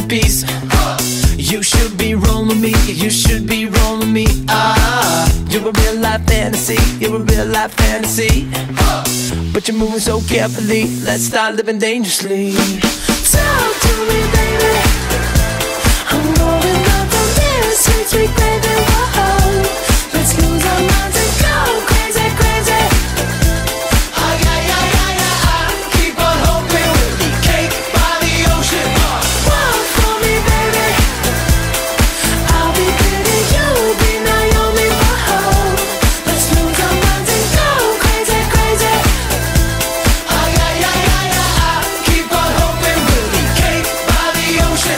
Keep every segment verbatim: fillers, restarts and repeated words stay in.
masterpiece. You should be rolling me, you should be rolling me. Ah, you're a real life fantasy, you're a real life fantasy. But you're moving so carefully, let's start living dangerously. Talk to me, baby. I'm going up on this sweet, sweet baby. Whoa, let's lose our minds and go crazy, crazy. Ay, ay, ay, ay, ay, ay. Keep on hoping we'll be cake by the ocean. Walk for me, baby. I'll be pretty, you'll be Naomi. Whoa, let's lose our minds and go crazy, crazy. Ay, ay, ay, ay, ay, ay. Keep on hoping we'll be cake by the ocean.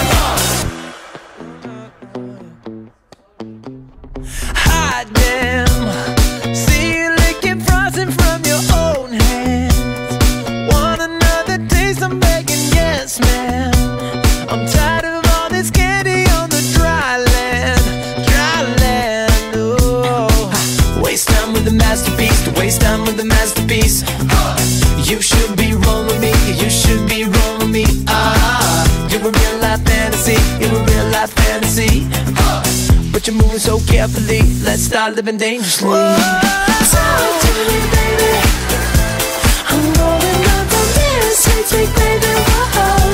Hot damn, see you licking frosting from your own hands. Want another taste? I'm begging, yes, ma'am. I'm tired of all this candy on the dry land, dry land. Oh, waste time with the masterpiece, to waste time with the masterpiece. You should be rolling me, you should be rolling me. Ah, you're a real life fantasy, you're a real life fantasy. But you're moving so carefully, let's start living dangerously. Talk to me, baby. I'm rolling up on this sweet, sweet baby. Whoa.